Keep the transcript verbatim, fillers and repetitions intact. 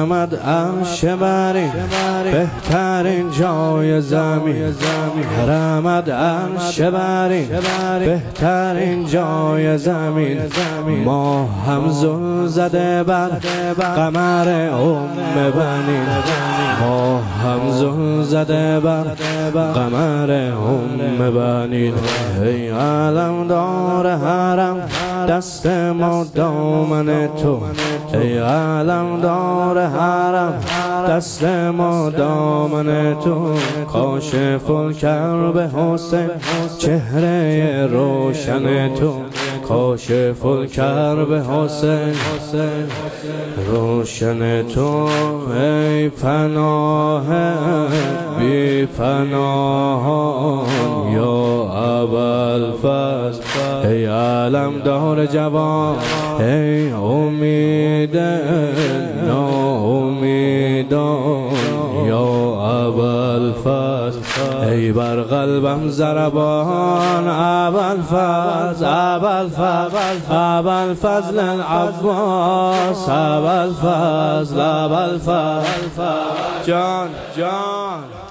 حرمت عرش بری بهترین جای زمین، حرمت عرش بری بهترین جای زمین. ما هم زل زده بر قمر ام بنین، ما هم زل زده بر قمر ام بنین. ای علم دار حرم دست ما دامن تو، ای علم دار حرم دست ما دامن تو. کاشف الکرب حسین چهره روشن تو، کاشف الکرب حسین روشن تو. ای پناه بی پناهان یا ابوالفضل، ای علم دار جوان، ای امید ناامیدان یا ابوالفضل. ای بر قلبم ضربان ابوالفضل، ابوالفضل ابوالفضل العباس، ابوالفضل ابوالفضل جان جان.